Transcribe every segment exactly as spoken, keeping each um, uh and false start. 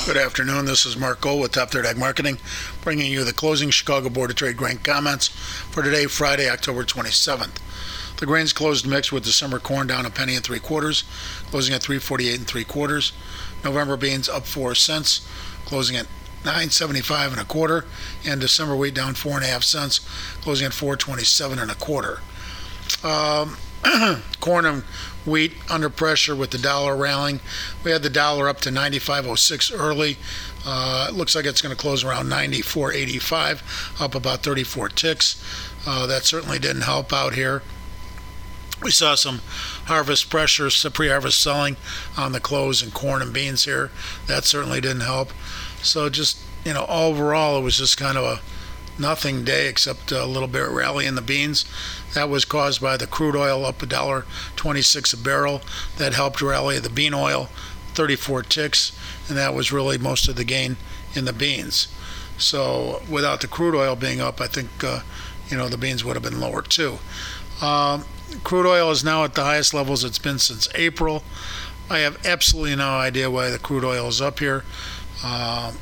Good afternoon. This is Mark Gold with Top Third Ag Marketing, bringing you the closing Chicago Board of Trade grain comments for today, Friday, October twenty-seventh. The grains closed mixed with December corn down a penny and three quarters, closing at three forty-eight and three quarters. November beans up four cents, closing at nine seventy-five and a quarter, and December wheat down four and a half cents, closing at four twenty-seven and a quarter. Um, corn and wheat under pressure with the dollar rallying. We had the dollar up to ninety-five oh six early. Uh, it looks like it's going to close around ninety-four eighty-five, up about thirty-four ticks. Uh, that certainly didn't help out here. We saw some harvest pressure, some pre-harvest selling on the close in corn and beans here. That certainly didn't help. So just, you know, overall it was just kind of a nothing day except a little bit of rally in the beans. That was caused by the crude oil up one dollar twenty-six a barrel. That helped rally the bean oil thirty-four ticks, and that was really most of the gain in the beans. So without the crude oil being up, I think uh, you know the beans would have been lower too. Um, crude oil is now at the highest levels it's been since April. I have absolutely no idea why the crude oil is up here. Uh,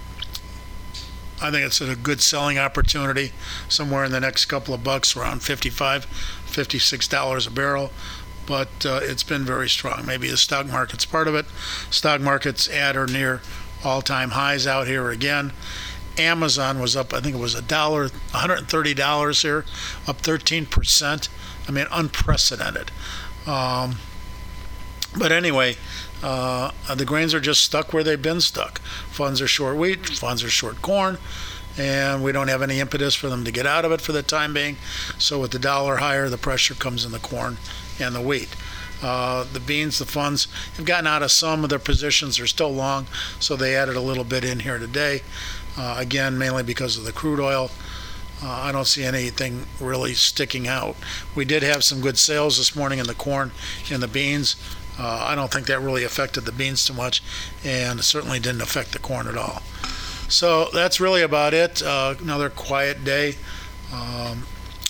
I think it's a good selling opportunity somewhere in the next couple of bucks, around fifty-five, fifty-six dollars a barrel. But uh, it's been very strong. Maybe the stock market's part of it. Stock market's at or near all-time highs out here again. Amazon was up, I think it was a dollar, one hundred thirty dollars here, up thirteen percent. I mean, unprecedented. Um, but anyway, uh, the grains are just stuck where they've been stuck. Funds are short wheat, funds are short corn, and we don't have any impetus for them to get out of it for the time being. So with the dollar higher, the pressure comes in the corn and the wheat. Uh, the beans, the funds have gotten out of some of their positions. They're still long, so they added a little bit in here today. Uh, again, mainly because of the crude oil. Uh, I don't see anything really sticking out. We did have some good sales this morning in the corn and the beans. Uh, I don't think that really affected the beans too much, and it certainly didn't affect the corn at all. So that's really about it. Uh, another quiet day. Um,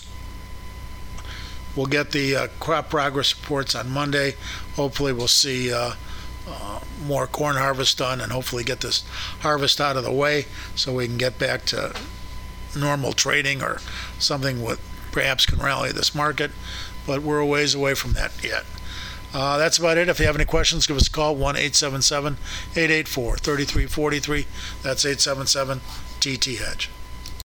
we'll get the uh, crop progress reports on Monday. Hopefully we'll see uh, uh, more corn harvest done and hopefully get this harvest out of the way so we can get back to normal trading or something what perhaps can rally this market. But we're a ways away from that yet. Uh, that's about it. If you have any questions, give us a call, one eight seven seven, eight eight four, three three four three. That's eight seven seven T T Hedge.